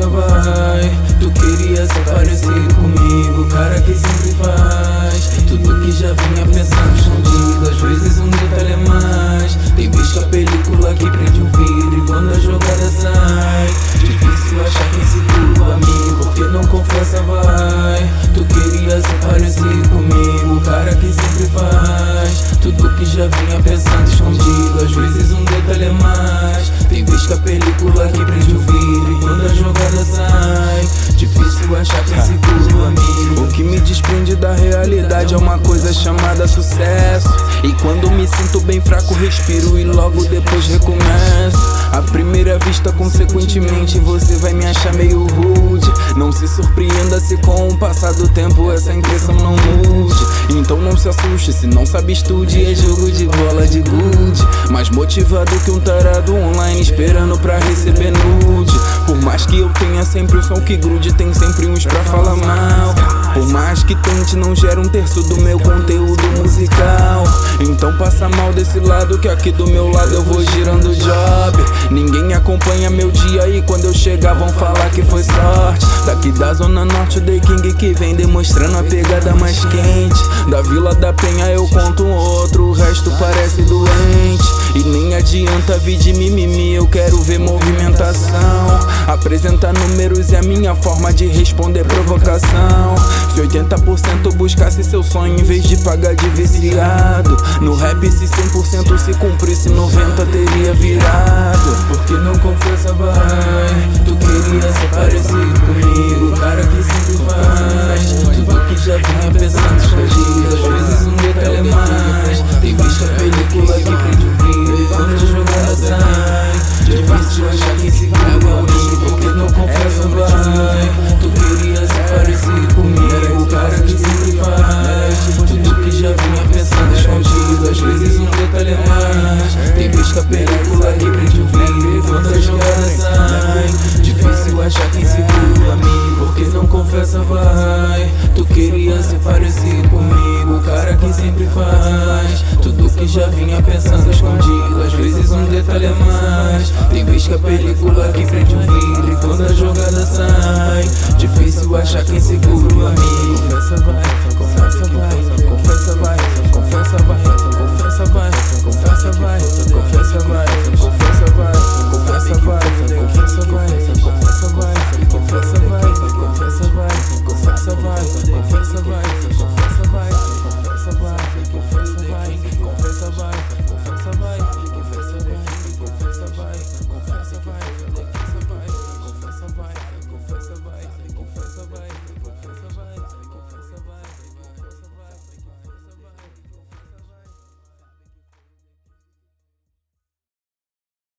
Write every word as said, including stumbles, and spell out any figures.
confessa vai. Tu queria ser parecido comigo, cara que sempre faz tudo que já vinha pensando escondido, às vezes um detalhe a mais. Tem visto a película que prende o vidro e quando a jogada sai, difícil achar quem segura amigo, porque não confessa vai. Tu queria ser parecido comigo, cara que sempre faz tudo que já vinha pensando escondido, às vezes um detalhe a mais. Tem visto a película que prende o vidro e quando a jogada sai, difícil achar quem segura amigo. O que me desprende da realidade é uma coisa chamada sucesso, e quando me sinto bem fraco respiro e logo depois recomeço. À primeira vista, consequentemente, você vai me achar meio rude. Não se surpreenda se com o passar do tempo essa impressão não mude. Então não se assuste se não sabe estude, é jogo de bola de gude. Mais motivado que um tarado online esperando pra receber nude. Por mais que eu tenha sempre o som que grude, tem sempre uns pra falar mal. Por mais que tente, não gera um terço do meu conteúdo musical. Então passa mal desse lado, que aqui do meu lado eu vou girando o job. Ninguém acompanha meu dia e quando eu chegar vão falar que foi sorte. Daqui da zona norte, o The King que vem demonstrando a pegada mais quente. Da Vila da Penha eu conto um outro, o resto parece doente. E nem adianta vir de mimimi, eu quero ver movimentação. Apresentar números é a minha forma de responder provocação. Se oitenta por cento buscasse seu sonho em vez de pagar de viciado, no rap se cem por cento se cumprisse, noventa por cento teria virado. Porque não confessa vai. Tu queria ser parecido comigo, cara que sempre faz tudo que já vinha pensando escondido, às vezes um detalhe a mais. Tem visto a película que prende o vidro e quando a jogada sai, difícil achar quem se grava amigo. Porque não confessa vai. Tu queria ser parecido comigo, cara que sempre faz tudo que já vinha pensando escondido, às vezes um detalhe a mais. Tem visto a película que prende o vidro e quando a jogada sai, difícil achar quem segura amigo. Porque não confessa vai. Tu queria ser parecido comigo, cara que sempre faz tudo que já vinha pensando escondido, às vezes um detalhe a mais. Tem visto a película que prende o vidro e quando a jogada sai, difícil achar quem segura amigo. Confessa vai, confessa vai, confessa vai.